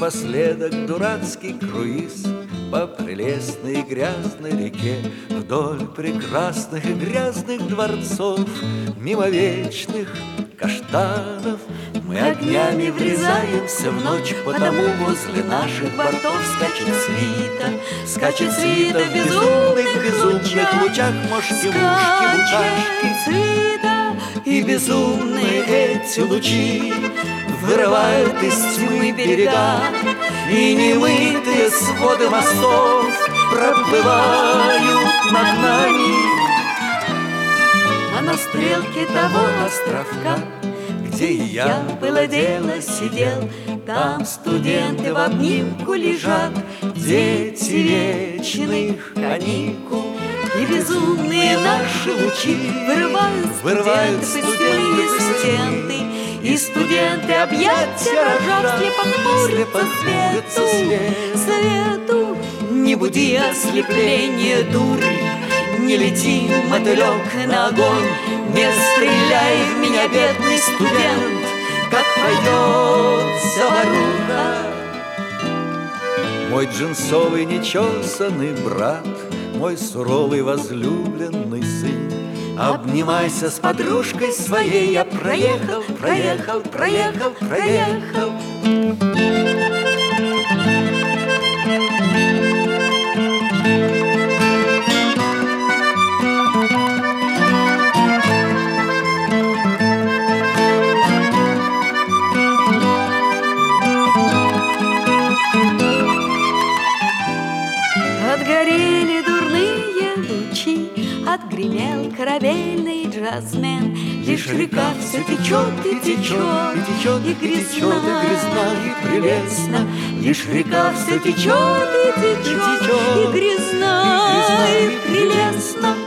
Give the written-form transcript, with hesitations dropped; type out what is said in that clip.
напоследок дурацкий круиз по прелестной и грязной реке, вдоль прекрасных и грязных дворцов, мимо вечных каштанов. Мы огнями врезаемся в ночь, потому возле наших бортов скачет свита в безумных лучах, мошки-мушки, букашки. И безумные эти лучи вырывают из тьмы берега, и немытые своды мостов проплывают над нами. А на стрелке того островка, где и я, было дело, сидел, там студенты в обнимку лежат, дети вечных каникул. И безумные наши лучи вырывают студенты, и студенты объятия рожат, слепо хмурятся свету. Не буди ослепление, дурь, не лети, мотылек, на огонь, не стреляй в меня, бедный студент, как пойдет заваруха. Мой джинсовый нечесанный брат, мой суровый возлюбленный сын, обнимайся с подружкой своей, я проехал. Отгорели дурные лучи, отгремел корабельный джазмен. Лишь река все течет и течет, и грязна, и прелестна. Лишь река все течет и течет, и грязна, и прелестна.